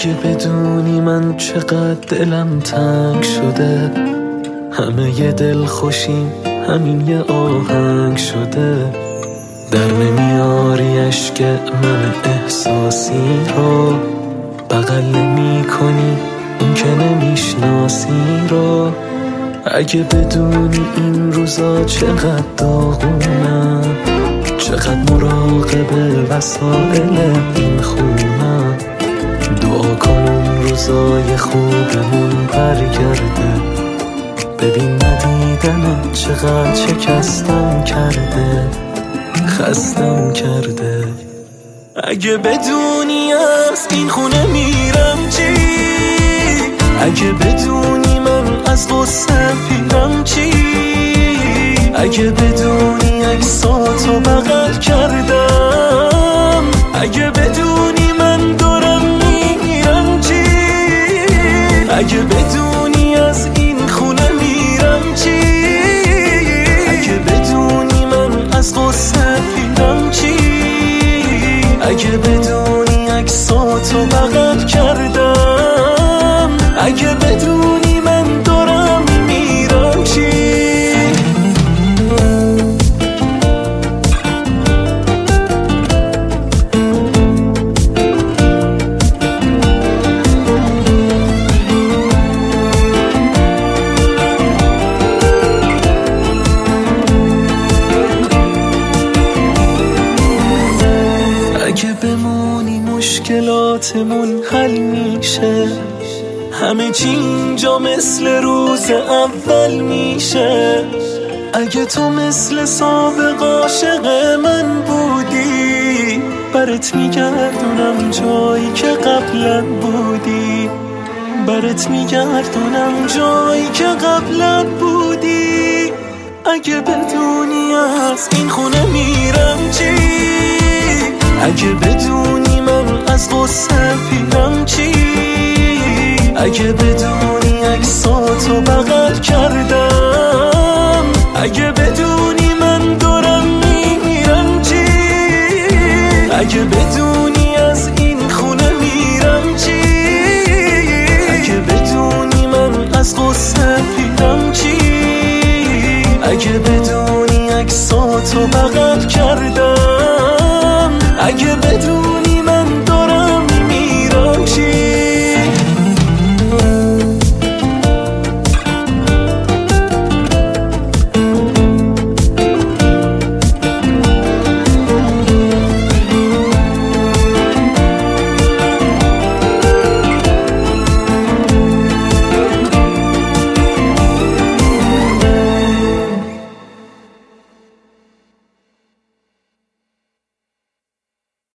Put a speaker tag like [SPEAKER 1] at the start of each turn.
[SPEAKER 1] اگه بدونی من چقدر دلم تنگ شده، همه ی دل خوشیم همین یه آهنگ شده. در نمیاری عشق من احساسی رو، بغل نمی کنی اون که نمیشناسی رو. اگه بدونی این روزا چقدر داغونم، چقدر مراقب وسایل این خونم. دعا کن اون روزای خوبمون برگرده، ببین ندیدنت چقدر شکستم کرده، خستم کرده. اگه بدونی از این خونه میرم چی، اگه بدونی من از غصه پیرم چی، اگه بدونی عکساتو بغل کردم، اگه بدونی من دارم میرم چی، اگه بدونی از این خونه میرم چی، اگه بدونی من از غصه پیرم چی، اگه بدونی عکساتو بغل کردم، اگه بدونی من دارم میرم چی. اگه بمونی مشکلاتمون حل میشه، همه چی اینجا مثل روز اول میشه. اگه تو مثل سابق عاشق من بودی، برات میگردونم جایی که قبلا بودی، برات میگردونم جایی که قبلا بودی. اگه بدونی از این خونه میرم چی، اگه بدونی من از غصه پیرم چی، اگه بدونی عکساتو بغل کردم، اگه بدونی من دارم میرم چی، اگه بدونی از این خونه میرم چی، اگه بدونی من از غصه پیرم چی، اگه بدونی عکساتو بغل